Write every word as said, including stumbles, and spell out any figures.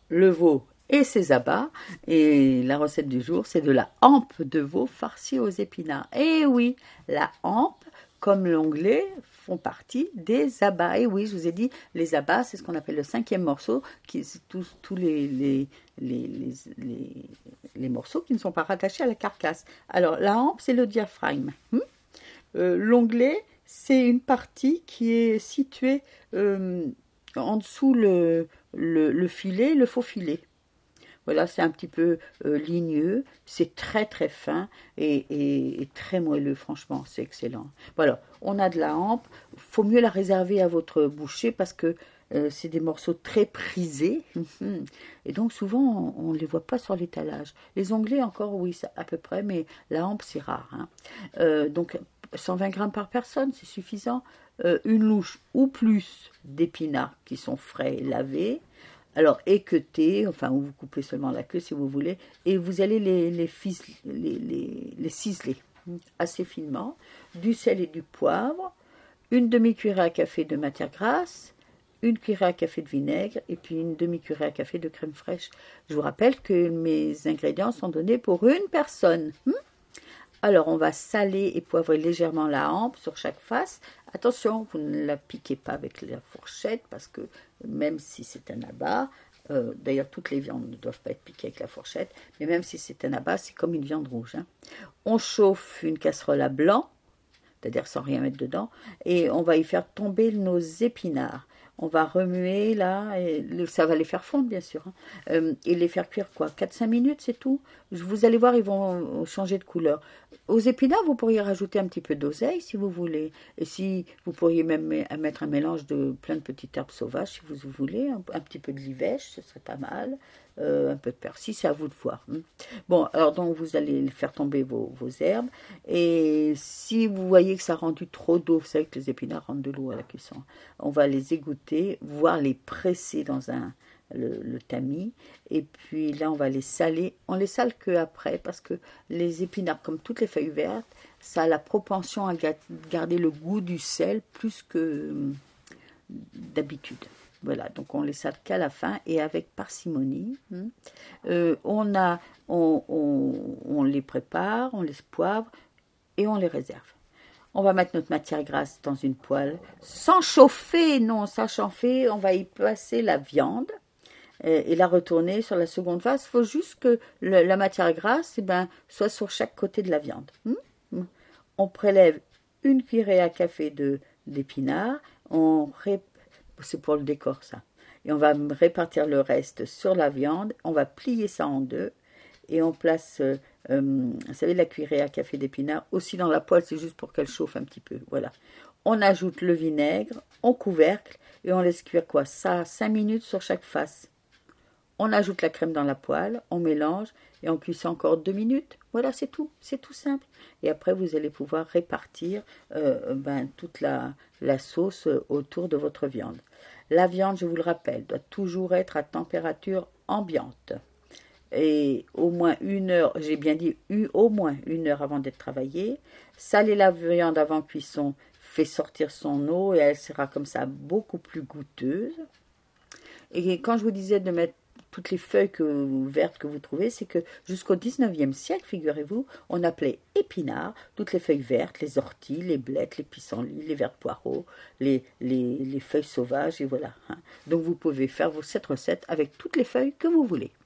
le veau et ses abats. Et la recette du jour, c'est de la hampe de veau farcie aux épinards. Et oui, la hampe, comme l'onglet, font partie des abats. Et oui, je vous ai dit, les abats, c'est ce qu'on appelle le cinquième morceau, qui c'est tous, tous les, les, les, les, les, les morceaux qui ne sont pas rattachés à la carcasse. Alors, la hampe, c'est le diaphragme. Hmm euh, l'onglet, c'est une partie qui est située euh, en dessous le, le, le filet, le faux filet. Voilà, c'est un petit peu euh, ligneux, c'est très très fin et, et, et très moelleux, franchement, c'est excellent. Voilà, on a de la hampe, il faut mieux la réserver à votre boucher parce que euh, c'est des morceaux très prisés et donc souvent on ne les voit pas sur l'étalage. Les onglets encore, oui, ça, à peu près, mais la hampe c'est rare. Hein. Euh, donc cent vingt grammes par personne, c'est suffisant. Euh, une louche ou plus d'épinards qui sont frais et lavés. Alors, équeuter, enfin, ou vous coupez seulement la queue si vous voulez, et vous allez les, les, fis, les, les, les ciseler assez finement, du sel et du poivre, une demi-cuillerée à café de matière grasse, une cuillerée à café de vinaigre, et puis une demi-cuillerée à café de crème fraîche. Je vous rappelle que mes ingrédients sont donnés pour une personne. Hmm Alors, on va saler et poivrer légèrement la hampe sur chaque face. Attention, vous ne la piquez pas avec la fourchette parce que même si c'est un abat, euh, d'ailleurs toutes les viandes ne doivent pas être piquées avec la fourchette, mais même si c'est un abat, c'est comme une viande rouge. Hein. On chauffe une casserole à blanc, c'est-à-dire sans rien mettre dedans, et on va y faire tomber nos épinards. On va remuer là, et ça va les faire fondre bien sûr, hein, euh, et les faire cuire quoi, quatre à cinq minutes, c'est tout. Vous allez voir, ils vont changer de couleur. Aux épinards, vous pourriez rajouter un petit peu d'oseille si vous voulez. Et si vous pourriez même mettre un mélange de plein de petites herbes sauvages si vous voulez, un, un petit peu de livèche, ce serait pas mal. Euh, un peu de persil, c'est à vous de voir. Hein. Bon, alors donc vous allez faire tomber vos, vos herbes. Et si vous voyez que ça a rendu trop d'eau, vous savez que les épinards rendent de l'eau à la cuisson, on va les égoutter, voire les presser dans un, le, le tamis. Et puis là, on va les saler. On les sale que après parce que les épinards, comme toutes les feuilles vertes, ça a la propension à garder le goût du sel plus que d'habitude. Voilà, donc on les sale qu'à la fin et avec parcimonie. Euh, on, a, on, on, on les prépare, on les poivre et on les réserve. On va mettre notre matière grasse dans une poêle, sans chauffer, non, sans chauffer, on va y passer la viande et, et la retourner sur la seconde face. Il faut juste que le, la matière grasse eh ben, soit sur chaque côté de la viande. Hum on prélève une cuillerée à café de, d'épinards, on ré, c'est pour le décor ça, et on va répartir le reste sur la viande, on va plier ça en deux, et on place, euh, euh, vous savez, la cuillerée à café d'épinards aussi dans la poêle, c'est juste pour qu'elle chauffe un petit peu, voilà. On ajoute le vinaigre, on couvercle, et on laisse cuire quoi, ça, cinq minutes sur chaque face. On ajoute la crème dans la poêle, on mélange, et on cuit ça encore deux minutes. Voilà, c'est tout, c'est tout simple. Et après, vous allez pouvoir répartir euh, ben, toute la, la sauce autour de votre viande. La viande, je vous le rappelle, doit toujours être à température ambiante. Et au moins une heure, j'ai bien dit au moins une heure avant d'être travaillée. Saler la viande avant cuisson fait sortir son eau et elle sera comme ça beaucoup plus goûteuse. Et quand je vous disais de mettre toutes les feuilles que, vertes que vous trouvez, c'est que jusqu'au dix-neuvième siècle, figurez-vous, on appelait épinards toutes les feuilles vertes, les orties, les blettes, les pissenlits, les verts poireaux, les, les, les feuilles sauvages, et voilà. Hein. Donc vous pouvez faire vos, cette recette avec toutes les feuilles que vous voulez.